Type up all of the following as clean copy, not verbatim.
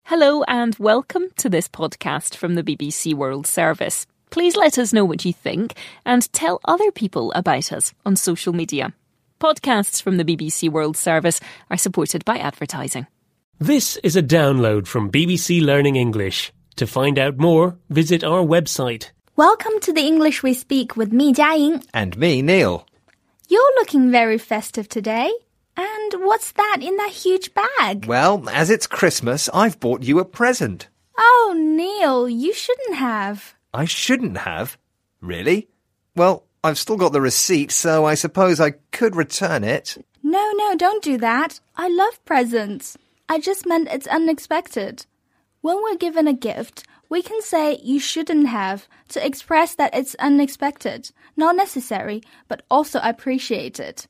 Hello and welcome to this podcast from the BBC World Service. Please let us know what you think and tell other people about us on social media. Podcasts from the BBC World Service are supported by advertising. This is a download from BBC Learning English. To find out more, visit our website. Welcome to the English We Speak with me, Jiaying. And me, Neil. You're looking very festive today. And what's that in that huge bag? Well, as it's Christmas, I've bought you a present. Oh, Neil, you shouldn't have. I shouldn't have? Really? Well, I've still got the receipt, so I suppose I could return it. No, don't do that. I love presents. I just meant it's unexpected. When we're given a gift, we can say you shouldn't have to express that it's unexpected, not necessary, but also appreciated.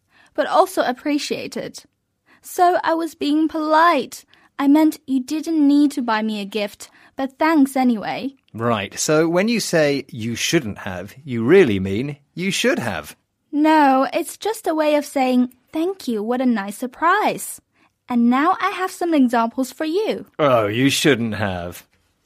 So I was being polite. I meant you didn't need to buy me a gift, but thanks anyway. Right, so when you say you shouldn't have, you really mean you should have. No, it's just a way of saying, thank you, what a nice surprise. And now I have some examples for you. Oh, you shouldn't have.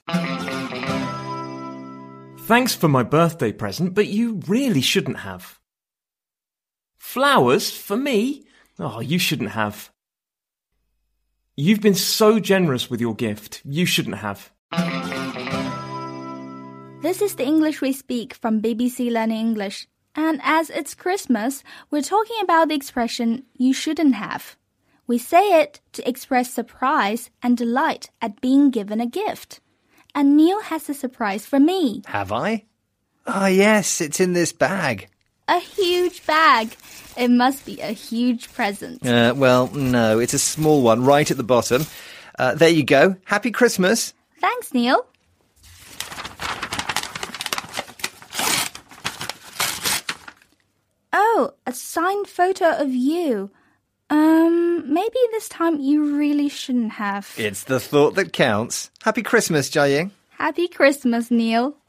Thanks for my birthday present, but you really shouldn't have. Flowers for me? Oh, you shouldn't have. You've been so generous with your gift. You shouldn't have. This is the English We Speak from BBC Learning English. And as it's Christmas, we're talking about the expression you shouldn't have. We say it to express surprise and delight at being given a gift. And Neil has a surprise for me. Have I? Oh, yes, it's in this bag. A huge bag. It must be a huge present. Well, no, it's a small one right at the bottom. There you go. Happy Christmas. Thanks, Neil. Oh, a signed photo of you. Maybe this time you really shouldn't have. It's the thought that counts. Happy Christmas, Jiaying. Happy Christmas, Neil.